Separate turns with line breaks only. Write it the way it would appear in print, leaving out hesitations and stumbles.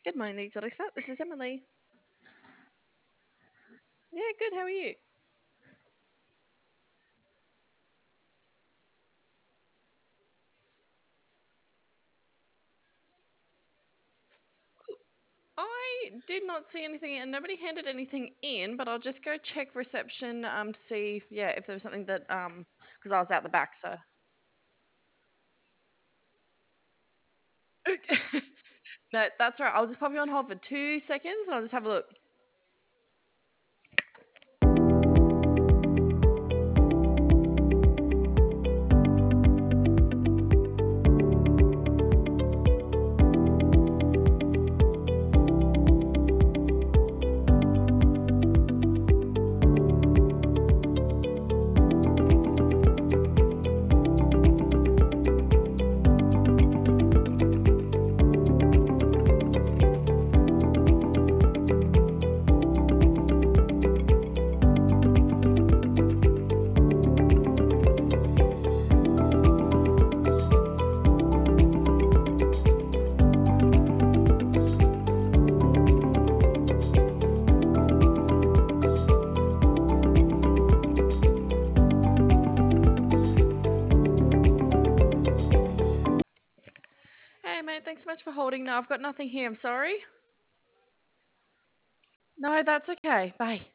Good morning, Teresa. This is Emily. Yeah, good. How are you? I did not see anything, and nobody handed anything in. But I'll just go check reception to see, yeah, if there was something that because I was out the back. So no, that's right. I'll just pop you on hold for 2 seconds, and I'll just have a look. Hey, mate. Thanks so much for holding. No, I've got nothing here. I'm sorry. No, that's okay. Bye.